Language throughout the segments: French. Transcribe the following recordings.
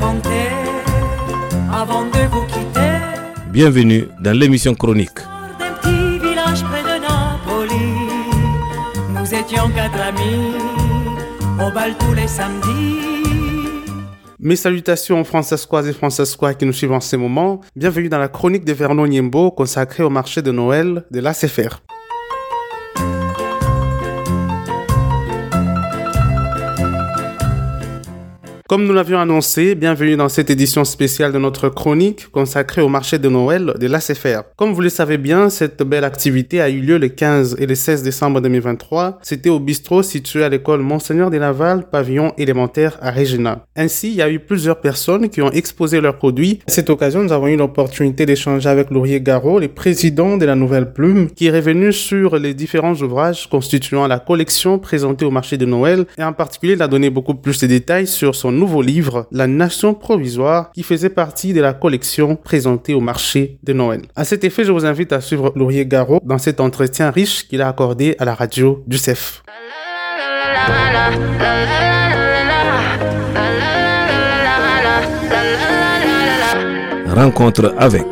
raconter avant de vous quitter. Bienvenue dans l'émission Chronique. D'un petit village près de Napoli, nous étions 4 amis, au bal tous les samedis. Mes salutations francescoises et francescois qui nous suivent en ce moment. Bienvenue dans la chronique de Vernon Niembo consacrée au marché de Noël de l'ACFR. Comme nous l'avions annoncé, bienvenue dans cette édition spéciale de notre chronique consacrée au marché de Noël de l'ACFR. Comme vous le savez bien, cette belle activité a eu lieu le 15 et le 16 décembre 2023. C'était au bistrot situé à l'école Monseigneur de Laval, pavillon élémentaire à Regina. Ainsi, il y a eu plusieurs personnes qui ont exposé leurs produits. À cette occasion, nous avons eu l'opportunité d'échanger avec Laurier Garot, le président de la Nouvelle Plume, qui est revenu sur les différents ouvrages constituant la collection présentée au marché de Noël et en particulier, il a donné beaucoup plus de détails sur son nouveau livre, La Nation provisoire, qui faisait partie de la collection présentée au marché de Noël. À cet effet, je vous invite à suivre Laurier Garot dans cet entretien riche qu'il a accordé à la radio du CEF. Rencontre avec.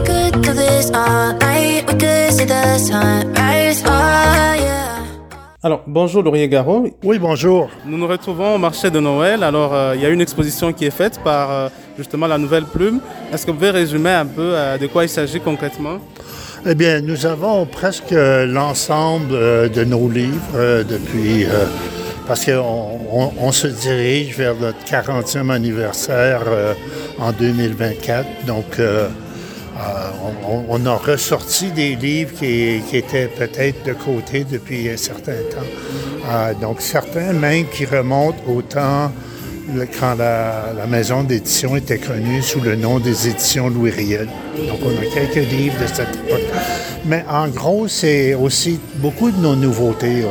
Alors, bonjour Laurier Garot. Oui, bonjour. Nous nous retrouvons au marché de Noël. Alors, il y a une exposition qui est faite par justement la Nouvelle Plume. Est-ce que vous pouvez résumer un peu de quoi il s'agit concrètement? Eh bien, nous avons presque l'ensemble de nos livres depuis... parce qu'on se dirige vers notre 40e anniversaire en 2024. Donc, on a ressorti des livres qui étaient peut-être de côté depuis un certain temps. Donc, certains même qui remontent au temps quand la maison d'édition était connue sous le nom des éditions Louis Riel. Donc, on a quelques livres de cette époque. Mais en gros, c'est aussi beaucoup de nos nouveautés.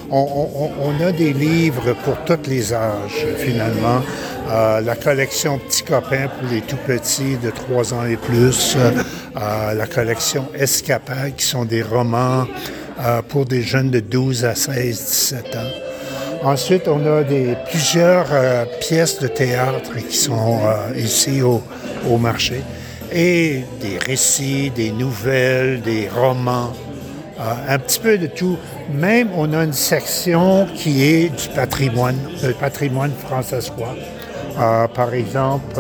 On a des livres pour tous les âges, finalement. La collection Petits copains pour les tout-petits de 3 ans et plus. La collection Escapades, qui sont des romans pour des jeunes de 12 à 16, 17 ans. Ensuite, on a plusieurs pièces de théâtre qui sont ici au marché. Et des récits, des nouvelles, des romans, un petit peu de tout. Même, on a une section qui est du patrimoine, le patrimoine francescois. Par exemple,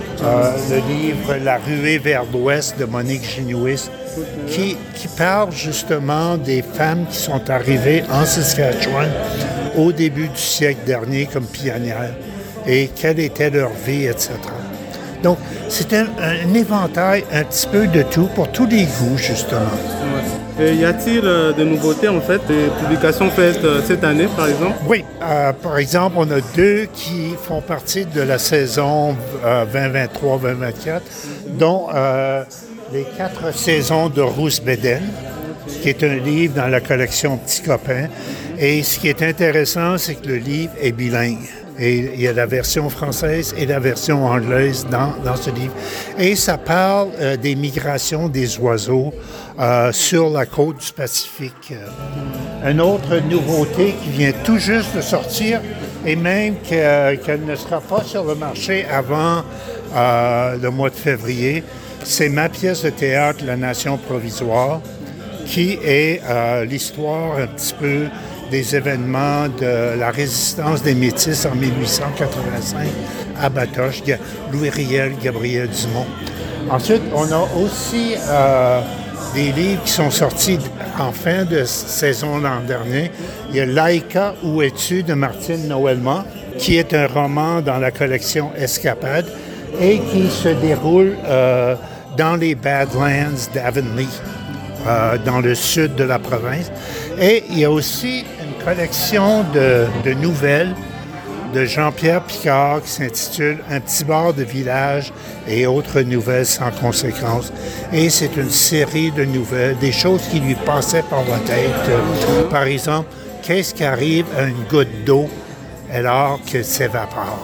le livre « La ruée vers l'ouest » de Monique Ginouis, qui parle justement des femmes qui sont arrivées en Saskatchewan au début du siècle dernier comme pionnières et quelle était leur vie, etc. Donc, c'est un éventail un petit peu de tout pour tous les goûts, justement. Et y a-t-il de nouveautés, en fait, des publications faites cette année, par exemple? Oui. Par exemple, on a 2 qui font partie de la saison 2023-2024, dont les 4 saisons de Rousse Béden, qui est un livre dans la collection Petits copains. Et ce qui est intéressant, c'est que le livre est bilingue. Et il y a la version française et la version anglaise dans ce livre. Et ça parle des migrations des oiseaux sur la côte du Pacifique. Une autre nouveauté qui vient tout juste de sortir, et même qu'elle ne sera pas sur le marché avant le mois de février, c'est ma pièce de théâtre, La Nation provisoire, qui est l'histoire un petit peu des événements de la résistance des Métis en 1885 à Batoche, Louis Riel, Gabriel Dumont. Ensuite, on a aussi des livres qui sont sortis en fin de saison l'an dernier. Il y a Laïka, Où es-tu de Martine Noëlmont, qui est un roman dans la collection Escapades et qui se déroule dans les Badlands d'Avonlea, dans le sud de la province. Et il y a aussi une collection de nouvelles de Jean-Pierre Picard qui s'intitule « Un petit bar de village et autres nouvelles sans conséquence ». Et c'est une série de nouvelles, des choses qui lui passaient par la tête. Par exemple, qu'est-ce qui arrive à une goutte d'eau alors qu'elle s'évapore?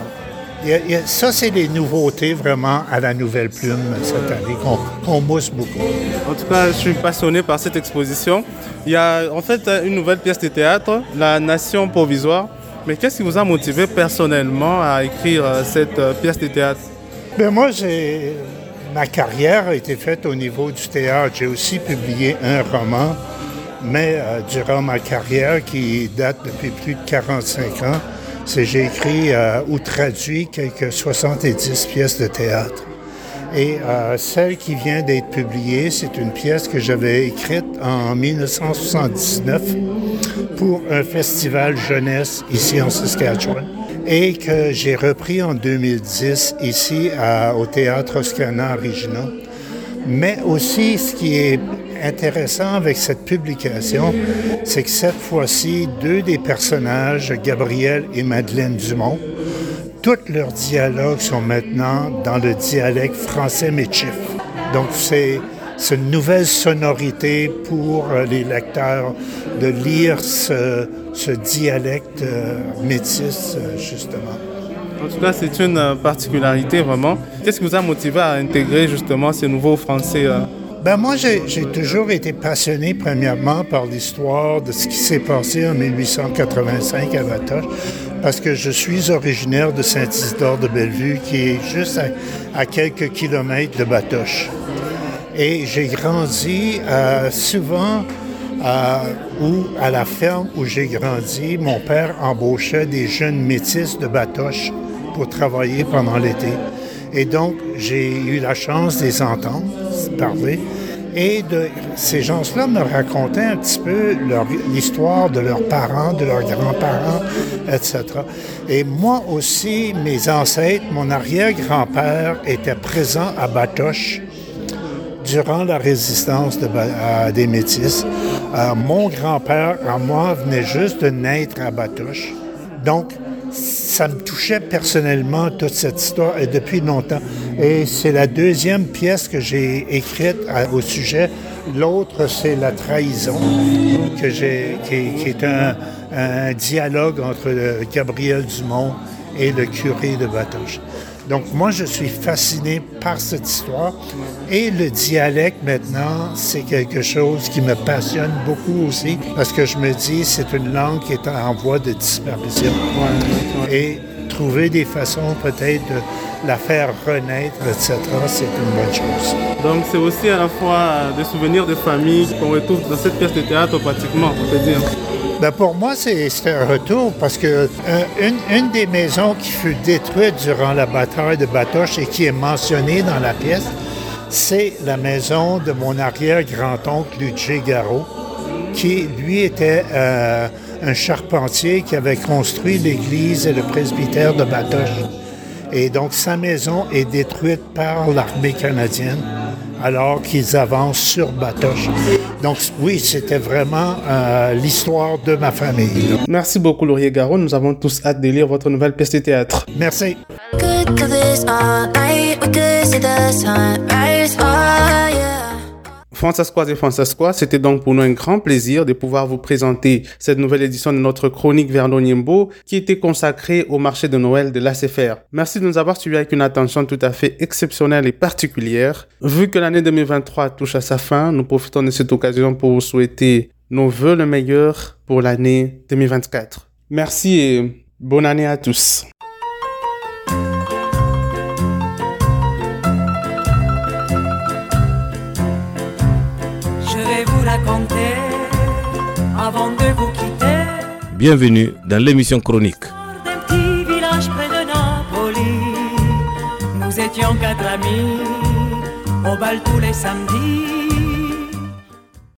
Ça, c'est des nouveautés vraiment à la Nouvelle Plume cette année qu'on mousse beaucoup. En tout cas, je suis passionné par cette exposition. Il y a en fait une nouvelle pièce de théâtre, La Nation provisoire. Mais qu'est-ce qui vous a motivé personnellement à écrire cette pièce de théâtre? Ben moi, ma carrière a été faite au niveau du théâtre. J'ai aussi publié un roman, mais durant ma carrière, qui date depuis plus de 45 ans, j'ai écrit ou traduit quelques 70 pièces de théâtre. Et celle qui vient d'être publiée, c'est une pièce que j'avais écrite en 1979 pour un festival jeunesse ici en Saskatchewan et que j'ai repris en 2010 ici au Théâtre Oscarna Regina. Mais aussi, ce qui est intéressant avec cette publication, c'est que cette fois-ci, deux des personnages, Gabriel et Madeleine Dumont, tous leurs dialogues sont maintenant dans le dialecte français métis. Donc, c'est une nouvelle sonorité pour les lecteurs de lire ce dialecte métis, justement. En tout cas, c'est une particularité vraiment. Qu'est-ce qui vous a motivé à intégrer justement ces nouveaux français Ben moi, j'ai toujours été passionné, premièrement, par l'histoire de ce qui s'est passé en 1885 à Batoche, parce que je suis originaire de Saint-Isidore-de-Bellevue, qui est juste à quelques kilomètres de Batoche. Et j'ai grandi souvent où, à la ferme où j'ai grandi, mon père embauchait des jeunes métis de Batoche pour travailler pendant l'été. Et donc, j'ai eu la chance de les entendre parler. Et ces gens-là me racontaient un petit peu l'histoire de leurs parents, de leurs grands-parents, etc. Et moi aussi, mes ancêtres, mon arrière-grand-père était présent à Batoche durant la résistance des Métis. Mon grand-père, à moi, venait juste de naître à Batoche. Donc, ça me touchait personnellement, toute cette histoire, et depuis longtemps. Et c'est la deuxième pièce que j'ai écrite au sujet. L'autre, c'est La trahison, qui est un dialogue entre Gabriel Dumont et le curé de Batoche. Donc, moi, je suis fasciné par cette histoire. Et le dialecte, maintenant, c'est quelque chose qui me passionne beaucoup aussi, parce que je me dis, c'est une langue qui est en voie de disparition. Et trouver des façons, peut-être, de la faire renaître, etc., c'est une bonne chose. Donc, c'est aussi à la fois des souvenirs de famille qu'on retrouve dans cette pièce de théâtre, pratiquement, on peut dire. Ben pour moi, c'est un retour parce que une des maisons qui fut détruite durant la bataille de Batoche et qui est mentionnée dans la pièce, c'est la maison de mon arrière-grand-oncle Ludger Garot, qui, lui, était un charpentier qui avait construit l'église et le presbytère de Batoche. Et donc, sa maison est détruite par l'armée canadienne alors qu'ils avancent sur Batoche. Donc oui, c'était vraiment l'histoire de ma famille. Merci beaucoup, Laurier Garot. Nous avons tous hâte de lire votre nouvelle pièce de théâtre. Merci. Françaiscoises et Françaiscois, c'était donc pour nous un grand plaisir de pouvoir vous présenter cette nouvelle édition de notre chronique Vernon Yembo qui était consacrée au marché de Noël de l'ACFR. Merci de nous avoir suivis avec une attention tout à fait exceptionnelle et particulière. Vu que l'année 2023 touche à sa fin, nous profitons de cette occasion pour vous souhaiter nos vœux le meilleur pour l'année 2024. Merci et bonne année à tous. Raconter avant de vous quitter. Bienvenue dans l'émission chronique. D'un petit village près de Napoli, nous étions 4 amis au bal tous les samedis.